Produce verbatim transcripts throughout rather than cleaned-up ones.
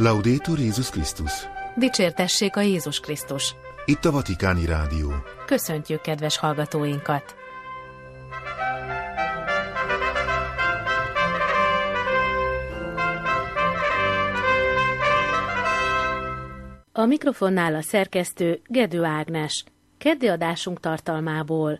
Laudetur Jézus Krisztus. Dicsértessék a Jézus Krisztus. Itt a Vatikáni Rádió. Köszöntjük kedves hallgatóinkat! A mikrofonnál a szerkesztő Gedő Ágnes. Keddi adásunk tartalmából.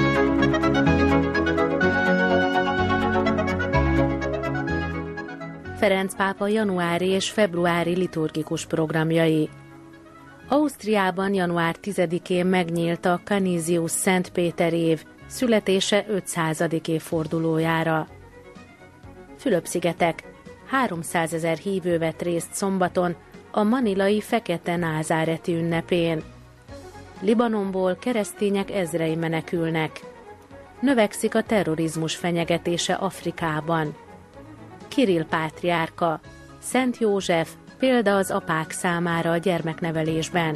Ferenc pápa januári és februári liturgikus programjai. Ausztriában január tizedikén megnyílt a Canisius Szent Péter év születése ötszázadik évfordulójára. Fülöp-szigetek. háromszázezer hívő vett részt szombaton a manilai Fekete Názáreti ünnepén. Libanonból keresztények ezrei menekülnek. Növekszik a terrorizmus fenyegetése Afrikában. Kirill pátriárka, Szent József, példa az apák számára a gyermeknevelésben.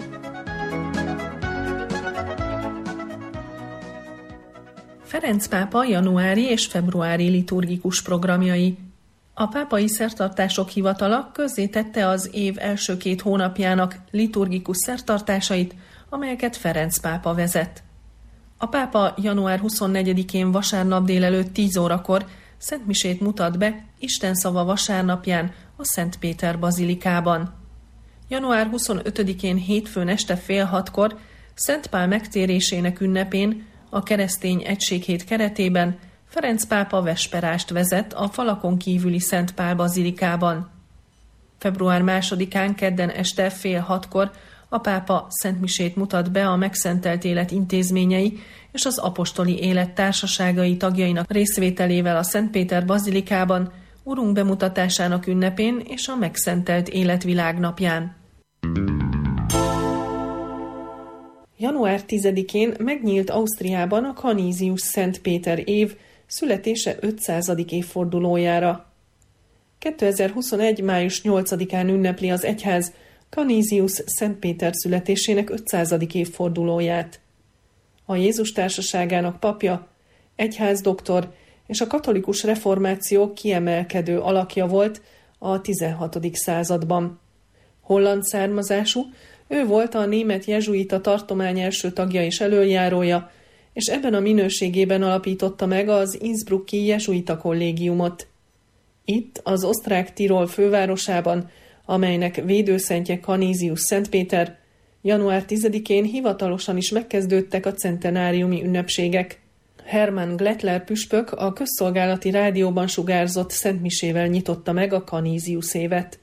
Ferenc pápa januári és februári liturgikus programjai. A pápai szertartások hivatala közzétette az év első két hónapjának liturgikus szertartásait, amelyeket Ferenc pápa vezet. A pápa január huszonnegyedikén vasárnap délelőtt tíz órakor szentmisét mutat be Isten szava vasárnapján a Szent Péter bazilikában. január huszonötödikén hétfőn este fél hatkor Szent Pál megtérésének ünnepén a keresztény egységhét keretében Ferenc pápa vesperást vezet a falakon kívüli Szent Pál bazilikában. február másodikán kedden este fél hatkor a pápa szentmisét mutat be a megszentelt élet intézményei és az apostoli élet társaságai tagjainak részvételével a Szent Péter bazilikában, Urunk bemutatásának ünnepén és a megszentelt élet világnapján. január tizedikén megnyílt Ausztriában a Canisius Szent Péter év születése ötszázadik évfordulójára. kétezer-huszonegy. május nyolcadikán ünnepli az egyház Canisius Szent Péter születésének ötszázadik évfordulóját. A Jézus társaságának papja, egyházdoktor és a katolikus reformáció kiemelkedő alakja volt a tizenhatodik században. Holland származású, ő volt a német jezsuita tartomány első tagja és elöljárója, és ebben a minőségében alapította meg az innsbrucki jezsuita kollégiumot. Itt, az osztrák Tirol fővárosában, amelynek védőszentje Canisius Szent Péter, január tizedikén hivatalosan is megkezdődtek a centenáriumi ünnepségek. Hermann Glettler püspök a közszolgálati rádióban sugárzott szentmisével nyitotta meg a Canisius évet.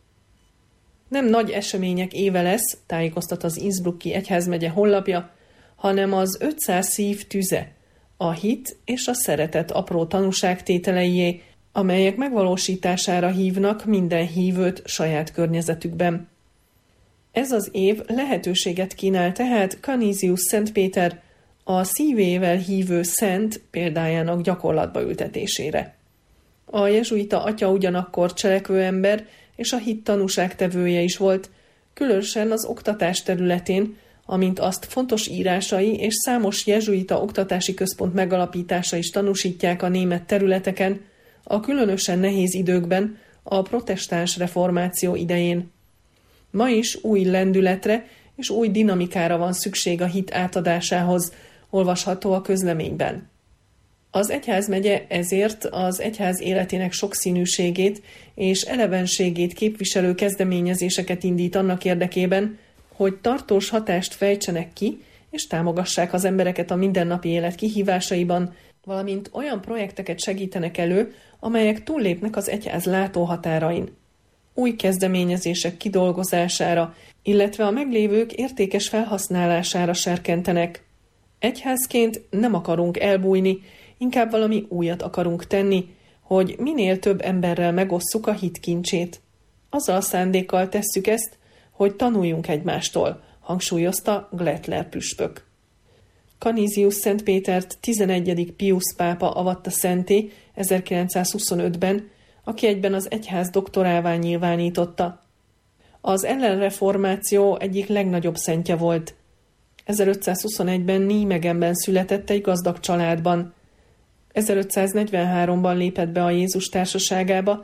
Nem nagy események éve lesz, tájékoztat az Innsbrucki egyházmegye honlapja, hanem az ötszáz szív tüze, a hit és a szeretet apró tanúságtételeié, amelyek megvalósítására hívnak minden hívőt saját környezetükben. Ez az év lehetőséget kínál tehát Canisius Szent Péter a szívével hívő szent példájának gyakorlatba ültetésére. A jezsuita atya ugyanakkor cselekvő ember és a hit tanúságtevője is volt, különösen az oktatás területén, amint azt fontos írásai és számos jezsuita oktatási központ megalapítása is tanúsítják a német területeken, a különösen nehéz időkben, a protestáns reformáció idején. Ma is új lendületre és új dinamikára van szükség a hit átadásához, olvasható a közleményben. Az egyházmegye ezért az egyház életének sokszínűségét és elevenségét képviselő kezdeményezéseket indít annak érdekében, hogy tartós hatást fejtsenek ki, és támogassák az embereket a mindennapi élet kihívásaiban, valamint olyan projekteket segítenek elő, amelyek túllépnek az egyház látóhatárain. Új kezdeményezések kidolgozására, illetve a meglévők értékes felhasználására serkentenek. Egyházként nem akarunk elbújni, inkább valami újat akarunk tenni, hogy minél több emberrel megosszuk a hit kincsét. Azzal a szándékkal tesszük ezt, hogy tanuljunk egymástól, hangsúlyozta Glettler püspök. Canisius Szent Pétert tizenegyedik Piusz pápa avatta szentté ezerkilencszázhuszonötben, aki egyben az egyház doktorává nyilvánította. Az ellenreformáció egyik legnagyobb szentje volt. ezerötszázhuszonegyben Nímegenben született egy gazdag családban. ezerötszáznegyvenháromban lépett be a Jézus társaságába,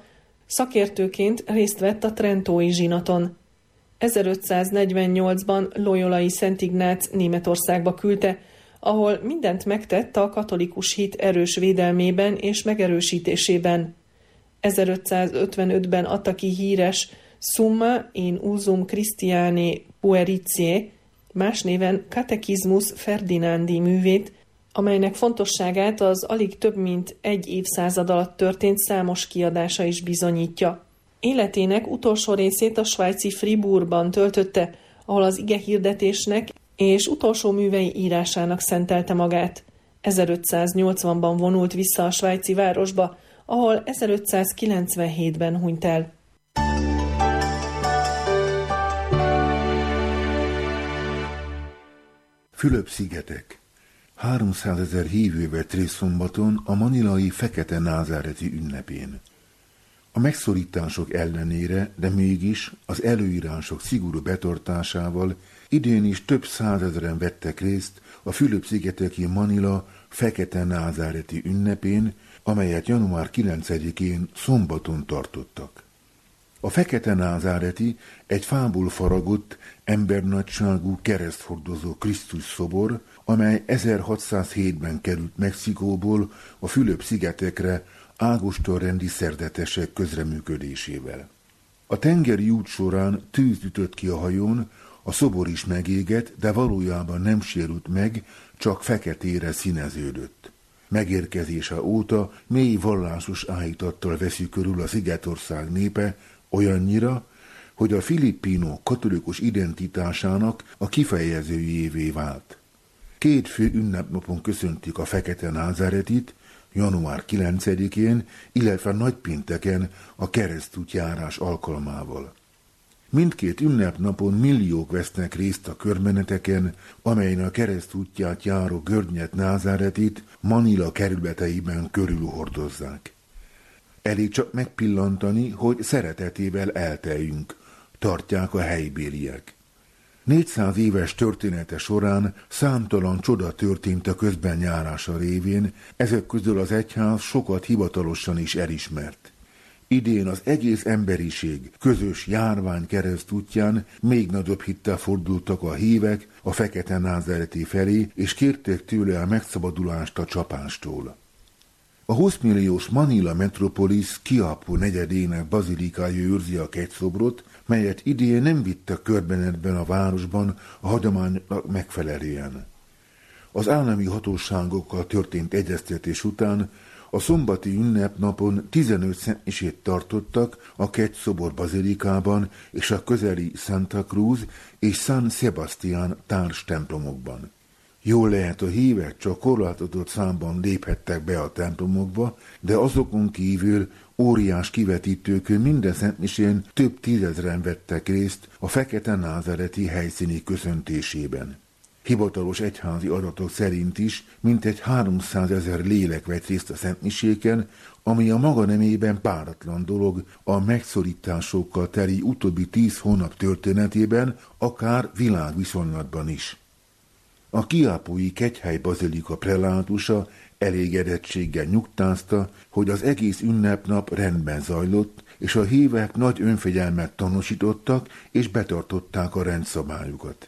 Szakértőként részt vett a trentói zsinaton. ezerötszáznegyvennyolcban Loyolai Szent Ignác Németországba küldte, ahol mindent megtett a katolikus hit erős védelmében és megerősítésében. ezerötszázötvenötben adta ki híres Summa in usum Christianae Pueritiae, más néven Catechismus Ferdinandi művét, amelynek fontosságát az alig több mint egy évszázad alatt történt számos kiadása is bizonyítja. Életének utolsó részét a svájci Fribourgban töltötte, ahol az igehirdetésnek és utolsó művei írásának szentelte magát. ezerötszáznyolcvanban vonult vissza a svájci városba, ahol ezerötszázkilencvenhétben hunyt el. Fülöp-szigetek. háromszázezer hívő vett részt szombaton a manilai Fekete Názáreti ünnepén. A megszorítások ellenére, de mégis az előírások szigorú betartásával idén is több százezren vettek részt a Fülöp-szigeteki Manila Fekete Názáreti ünnepén, amelyet január kilencedikén szombaton tartottak. A Fekete Názáreti egy fából faragott, embernagyságú kereszthordozó Krisztus szobor, amely ezerhatszázhétben került Mexikóból a Fülöp-szigetekre ágostonrendi szerdetesek közreműködésével. A tengeri út során tűz ütött ki a hajón, a szobor is megégett, de valójában nem sérült meg, csak feketére színeződött. Megérkezése óta mély vallásos áhítattal veszi körül a Szigetország népe, olyannyira, hogy a filippino katolikus identitásának a kifejezőjévé vált. Két fő ünnepnapon köszöntik a Fekete Názáretit, január kilencedikén, illetve nagypénteken a keresztútjárás alkalmával. Mindkét ünnepnapon milliók vesznek részt a körmeneteken, amelyen a keresztútját járó görnyet Názáretit Manila kerületeiben körülhordozzák. Elég csak megpillantani, hogy szeretetével elteljünk, tartják a helybéliek. négyszáz éves története során számtalan csoda történt a közbenjárása révén, ezek közül az egyház sokat hivatalosan is elismert. Idén az egész emberiség közös járvány keresztútján még nagyobb hittel fordultak a hívek a Fekete Názáreti felé, és kérték tőle a megszabadulást a csapástól. A húsz milliós Manila Metropolis Quiapo negyedének bazilikája őrzi a kegyszobrot, melyet idén nem vittek körbenetben a városban a hagyománynak megfelelően. Az állami hatóságokkal történt egyeztetés után a szombati ünnepnapon tizenöt szentmisét tartottak a kegyszobor bazilikában és a közeli Santa Cruz és San Sebastián társ templomokban. Jól lehet, a hívek csak korlátozott számban léphettek be a templomokba, de azokon kívül óriás kivetítőkön minden szentmisén több tízezren vettek részt a Fekete Názáreti helyszíni köszöntésében. Hivatalos egyházi adatok szerint is mintegy háromszázezer lélek vett részt a szentmiséken, ami a maga nemében páratlan dolog a megszorításokkal teli utóbbi tíz hónap történetében, akár világviszonylatban is. A quiapói kegyhely bazilika prelátusa elégedettséggel nyugtázta, hogy az egész ünnepnap rendben zajlott, és a hívek nagy önfegyelmet tanúsítottak, és betartották a rendszabályokat.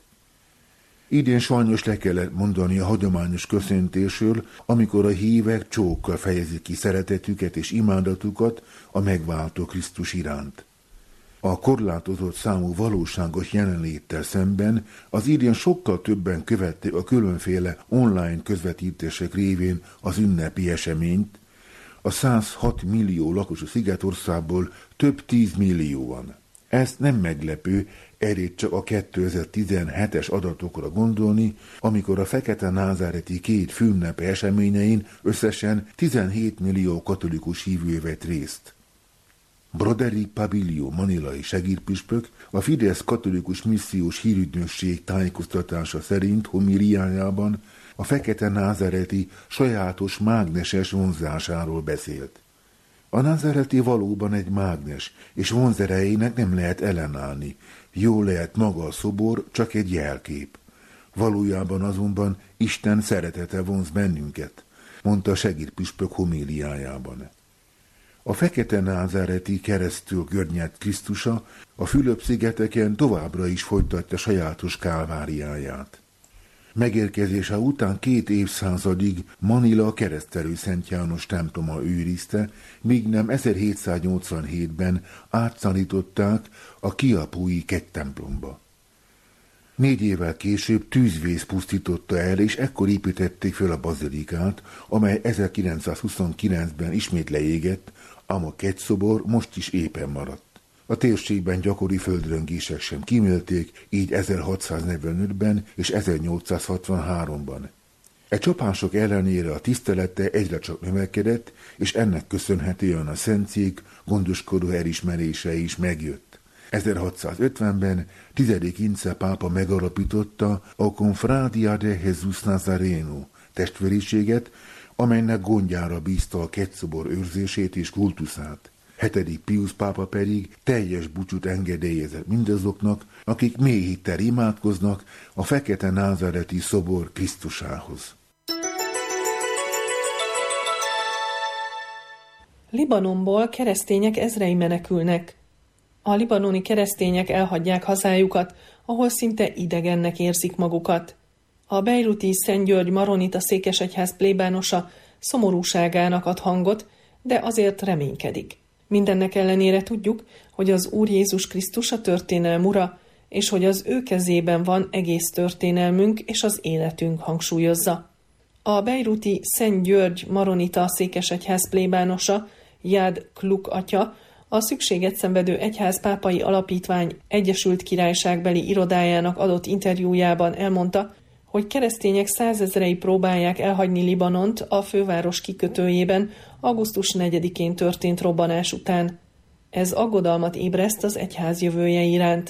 Idén sajnos le kellett mondani a hagyományos köszöntésről, amikor a hívek csókkal fejezik ki szeretetüket és imádatukat a megváltó Krisztus iránt. A korlátozott számú valóságos jelenléttel szemben az idén sokkal többen követték a különféle online közvetítések révén az ünnepi eseményt, a százhat millió lakosú Szigetországból több tízmillióan. Ez nem meglepő, elég csak a kétezer-tizenhetes adatokra gondolni, amikor a Fekete Názáreti két főünnepe eseményein összesen tizenhét millió katolikus hívő vett részt. Broderick Pabilio manilai segédpüspök a Fidesz katolikus missziós hírügynökség tájékoztatása szerint homíliájában a Fekete Názáreti sajátos mágneses vonzásáról beszélt. A názáreti valóban egy mágnes, és vonzerejének nem lehet ellenállni. Jó lehet maga a szobor, csak egy jelkép. Valójában azonban Isten szeretete vonz bennünket, mondta a segédpüspök homíliájában. A fekete názáreti keresztül görnyedt Krisztusa a Fülöp-szigeteken továbbra is folytatja sajátos kálváriáját. Megérkezése után két évszázadig Manila keresztelő Szent János temploma őrizte, míg nem ezerhétszáznyolcvanhétben átszállították a Kiapui kegytemplomba. Négy évvel később tűzvész pusztította el, és ekkor építették fel a bazilikát, amely ezerkilencszázhuszonkilencben ismét leégett, ám a kegyszobor most is épen maradt. A térségben gyakori földröngések sem kímélték, így ezerhatszáznegyvenötben és ezernyolcszázhatvanháromban. E csapások ellenére a tisztelete egyre csak növekedett, és ennek köszönhetően a szentcég gondoskodó elismerése is megjött. ezerhatszázötvenben tizedik Ince pápa megalapította a Confradia de Jesus Nazareno testvériséget, amelynek gondjára bízta a kegyszobor őrzését és kultuszát. hetedik Piusz pápa pedig teljes búcsút engedélyezett mindazoknak, akik mély hittel imádkoznak a fekete názáreti szobor Krisztusához. Libanonból keresztények ezrei menekülnek. A libanoni keresztények elhagyják hazájukat, ahol szinte idegennek érzik magukat. A bejruti Szent György Maronita székesegyház plébánosa szomorúságának ad hangot, de azért reménykedik. Mindennek ellenére tudjuk, hogy az Úr Jézus Krisztus a történelm ura, és hogy az ő kezében van egész történelmünk és az életünk, hangsúlyozza. A bejruti Szent György Maronita székesegyház plébánosa, Jád Kluk atya, a szükséget szenvedő egyház pápai alapítvány Egyesült Királyságbeli irodájának adott interjújában elmondta, hogy keresztények százezrei próbálják elhagyni Libanont a főváros kikötőjében augusztus negyedikén történt robbanás után. Ez aggodalmat ébreszt az egyház jövője iránt.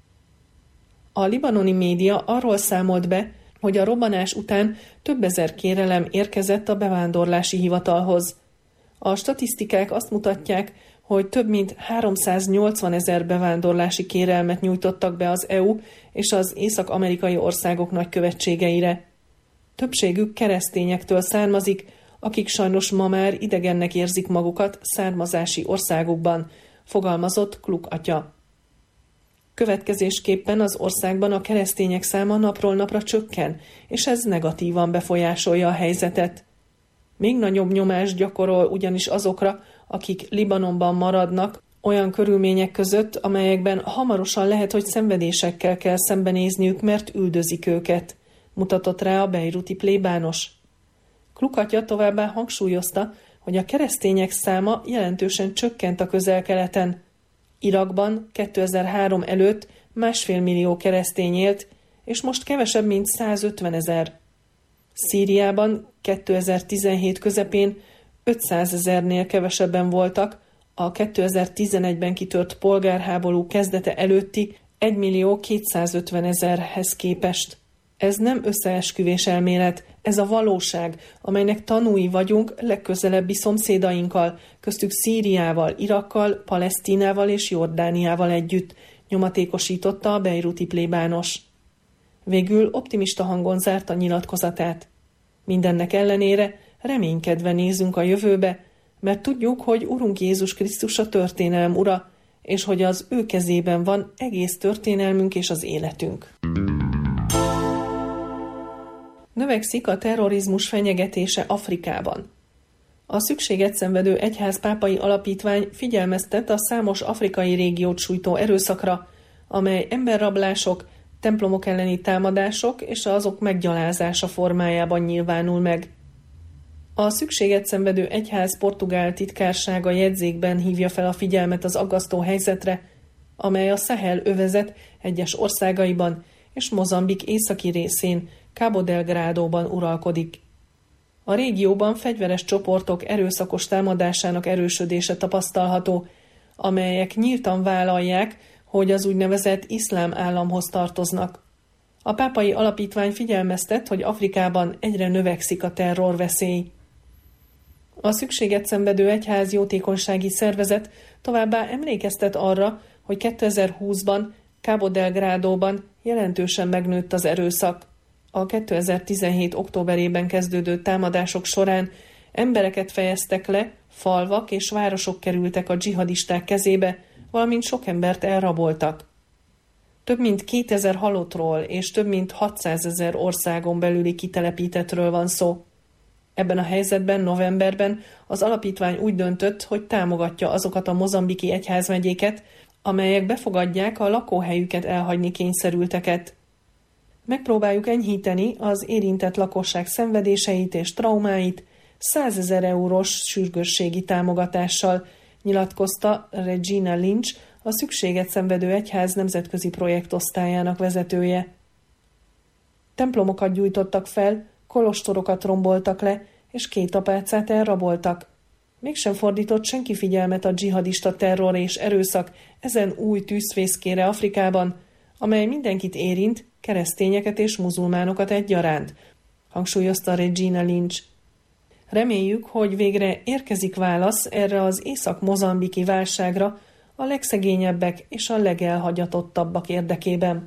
A libanoni média arról számolt be, hogy a robbanás után több ezer kérelem érkezett a bevándorlási hivatalhoz. A statisztikák azt mutatják, hogy több mint háromszáznyolcvanezer bevándorlási kérelmet nyújtottak be az é u és az észak-amerikai országok nagykövetségeire. Többségük keresztényektől származik, akik sajnos ma már idegennek érzik magukat származási országukban, fogalmazott Kluk atya. Következésképpen az országban a keresztények száma napról napra csökken, és ez negatívan befolyásolja a helyzetet. Még nagyobb nyomást gyakorol ugyanis azokra, akik Libanonban maradnak, olyan körülmények között, amelyekben hamarosan lehet, hogy szenvedésekkel kell szembenézniük, mert üldözik őket, mutatott rá a bejruti plébános. Kluk atya továbbá hangsúlyozta, hogy a keresztények száma jelentősen csökkent a Közel-Keleten. Irakban kétezer-három előtt másfél millió keresztény élt, és most kevesebb, mint százötvenezer. Szíriában kétezer-tizenhét közepén ötszázezernél kevesebben voltak, a kétezer-tizenegyben kitört polgárháború kezdete előtti egymillió kétszázötvenezerhez képest. Ez nem összeesküvés elmélet, ez a valóság, amelynek tanúi vagyunk legközelebbi szomszédainkkal, köztük Szíriával, Irakkal, Palesztinával és Jordániával együtt, nyomatékosította a bejruti plébános. Végül optimista hangon zárta nyilatkozatát. Mindennek ellenére reménykedve nézünk a jövőbe, mert tudjuk, hogy Urunk Jézus Krisztus a történelm ura, és hogy az ő kezében van egész történelmünk és az életünk. Növekszik a terrorizmus fenyegetése Afrikában. A szükséget szenvedő egyház pápai alapítvány figyelmeztet a számos afrikai régiót sújtó erőszakra, amely emberrablások, templomok elleni támadások és azok meggyalázása formájában nyilvánul meg. A szükséget szenvedő egyház portugál titkársága jegyzékben hívja fel a figyelmet az aggasztó helyzetre, amely a Szahel övezet egyes országaiban és Mozambik északi részén, Cabo Delgadóban uralkodik. A régióban fegyveres csoportok erőszakos támadásának erősödése tapasztalható, amelyek nyíltan vállalják, hogy az úgynevezett iszlám államhoz tartoznak. A pápai alapítvány figyelmeztet, hogy Afrikában egyre növekszik a terrorveszély. A szükséget szenvedő egyház jótékonysági szervezet továbbá emlékeztet arra, hogy kétezer-húszban Cabo Delgadóban jelentősen megnőtt az erőszak. A kétezer-tizenhét októberében kezdődő támadások során embereket fejeztek le Falvak és városok kerültek a dzsihadisták kezébe, valamint sok embert elraboltak. Több mint kétezer halottról és több mint hatszázezer országon belüli kitelepítettről van szó. Ebben a helyzetben novemberben az alapítvány úgy döntött, hogy támogatja azokat a mozambiki egyházmegyéket, amelyek befogadják a lakóhelyüket elhagyni kényszerülteket. Megpróbáljuk enyhíteni az érintett lakosság szenvedéseit és traumáit százezer eurós sürgősségi támogatással, nyilatkozta Regina Lynch, a szükséget szenvedő egyház nemzetközi projektosztályának vezetője. Templomokat gyújtottak fel, kolostorokat romboltak le, és két apácát elraboltak. Mégsem fordított senki figyelmet a dzsihadista terror és erőszak ezen új tűzfészkére Afrikában, amely mindenkit érint, keresztényeket és muzulmánokat egyaránt, hangsúlyozta Regina Lynch. Reméljük, hogy végre érkezik válasz erre az észak-mozambiki válságra a legszegényebbek és a legelhagyatottabbak érdekében.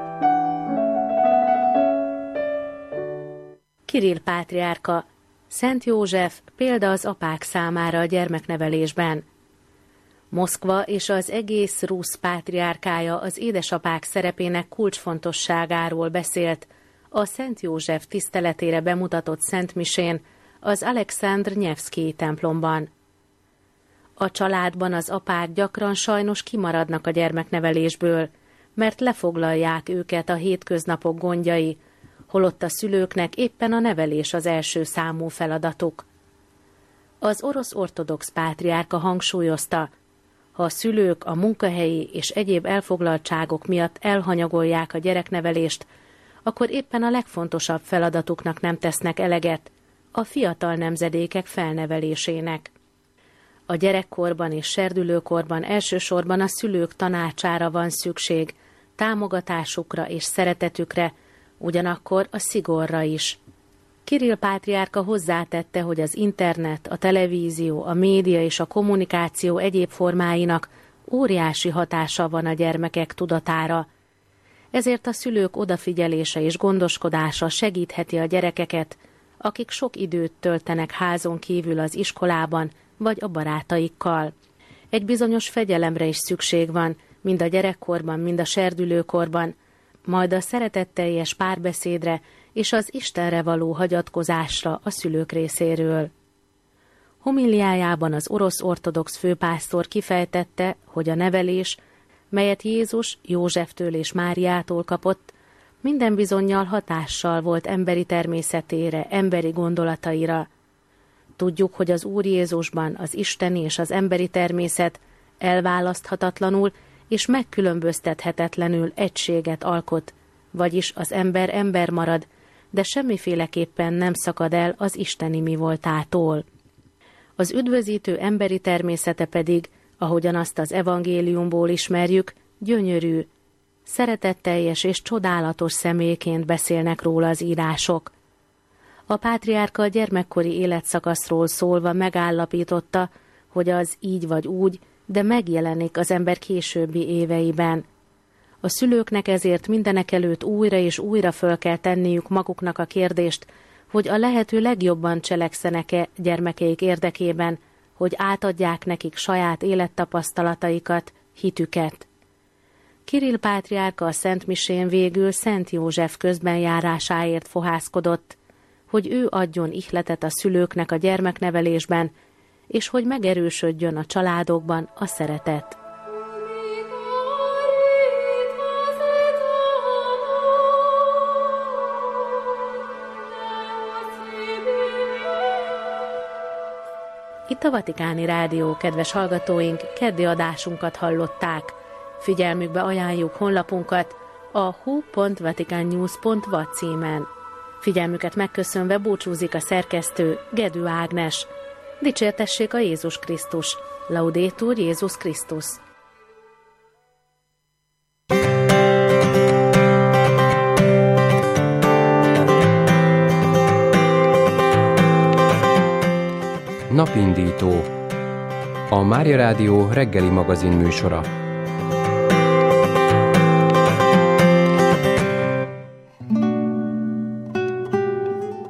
Kirill pátriárka, Szent József példa az apák számára a gyermeknevelésben. Moszkva és az egész Rusz pátriárkája az édesapák szerepének kulcsfontosságáról beszélt a Szent József tiszteletére bemutatott szentmisén az Alekszandr Nyevszkij templomban. A családban az apák gyakran sajnos kimaradnak a gyermeknevelésből, mert lefoglalják őket a hétköznapok gondjai, holott a szülőknek éppen a nevelés az első számú feladatuk. Az orosz ortodox pátriárka hangsúlyozta, ha a szülők a munkahelyi és egyéb elfoglaltságok miatt elhanyagolják a gyereknevelést, akkor éppen a legfontosabb feladatuknak nem tesznek eleget, a fiatal nemzedékek felnevelésének. A gyerekkorban és serdülőkorban elsősorban a szülők tanácsára van szükség, támogatásukra és szeretetükre, ugyanakkor a szigorra is. Kirill pátriárka hozzátette, hogy az internet, a televízió, a média és a kommunikáció egyéb formáinak óriási hatása van a gyermekek tudatára. Ezért a szülők odafigyelése és gondoskodása segítheti a gyerekeket, akik sok időt töltenek házon kívül az iskolában vagy a barátaikkal. Egy bizonyos fegyelemre is szükség van, mind a gyerekkorban, mind a serdülőkorban, majd a szeretetteljes párbeszédre és az Istenre való hagyatkozásra a szülők részéről. Homiliájában az orosz ortodox főpásztor kifejtette, hogy a nevelés, melyet Jézus Józseftől és Máriától kapott, minden bizonnyal hatással volt emberi természetére, emberi gondolataira. Tudjuk, hogy az Úr Jézusban az isteni és az emberi természet elválaszthatatlanul és megkülönböztethetetlenül egységet alkot, vagyis az ember ember marad, de semmiféleképpen nem szakad el az isteni mi voltától. Az üdvözítő emberi természete pedig, ahogyan azt az evangéliumból ismerjük, gyönyörű, szeretetteljes és csodálatos személyként beszélnek róla az írások. A pátriárka a gyermekkori életszakaszról szólva megállapította, hogy az így vagy úgy, de megjelenik az ember későbbi éveiben. A szülőknek ezért mindenekelőtt újra és újra föl kell tenniük maguknak a kérdést, hogy a lehető legjobban cselekszenek-e gyermekeik érdekében, hogy átadják nekik saját élettapasztalataikat, hitüket. Kirill pátriárka a szentmisén végül Szent József közbenjárásáért fohászkodott, hogy ő adjon ihletet a szülőknek a gyermeknevelésben, és hogy megerősödjön a családokban a szeretet. Itt a Vatikáni Rádió, kedves hallgatóink, keddi adásunkat hallották. Figyelmükbe ajánljuk honlapunkat a hu pont vaticannews pont va címen. Figyelmüket megköszönve búcsúzik a szerkesztő, Gedő Ágnes. Dicsértessék a Jézus Krisztus! Laudetur Jézus Krisztus! Napindító. A Mária Rádió reggeli magazin műsora.